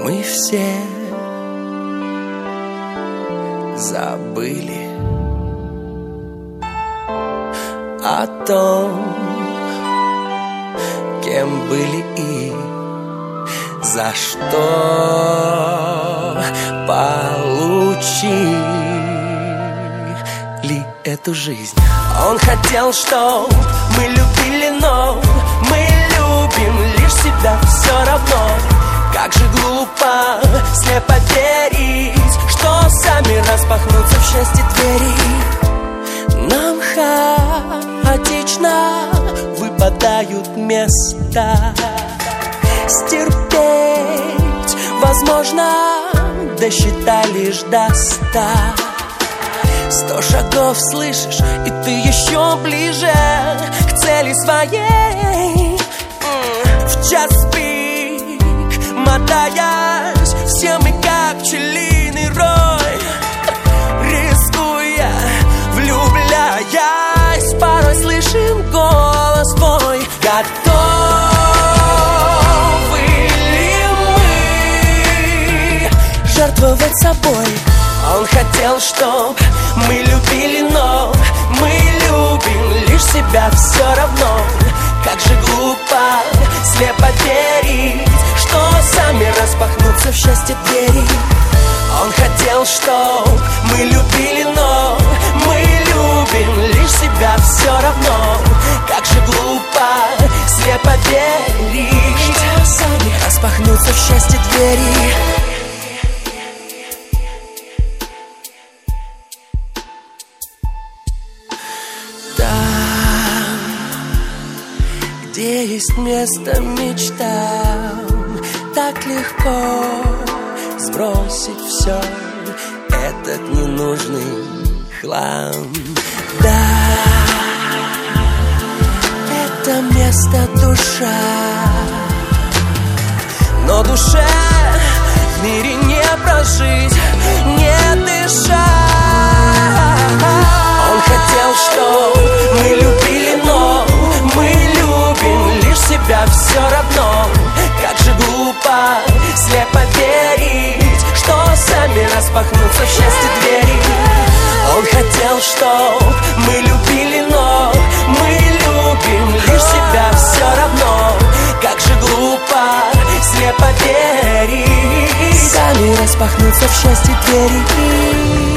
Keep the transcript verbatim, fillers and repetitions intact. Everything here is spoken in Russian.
мы все забыли о том, кем были и за что получили эту жизнь. Он хотел, чтоб мы любили, но мы любим лишь себя все равно. Как же глупо слепо верить, что сами распахнутся в счастье двери. Нам хаотично выпадают места. Стерпеть возможно, досчитай лишь до ста. Сто шагов слышишь, и ты еще ближе к цели своей. В час пик, мотаясь, все мы как пчелиный рой, рискуя, влюбляясь, порой слышим голос твой. Готовы ли мы жертвовать собой? Он хотел, чтоб мы любили, но мы любим лишь себя все равно. Как же глупо слепо верить, что сами распахнутся в счастье двери. Он хотел, чтоб мы любили, но мы любим лишь себя все равно. Как же глупо слепо верить, что сами распахнутся в счастье двери. Где есть место мечтам, так легко сбросить все, этот ненужный хлам. Да, это место душа, но душе в мире не прожить, не дыша. Он хотел, чтоб мы любили, но мы любим лишь себя все равно. Как же глупо слепо верить, что сами распахнутся в счастье двери. Он хотел, чтоб мы любили, но мы любим лишь себя все равно. Как же глупо слепо верить, сами распахнутся в счастье двери.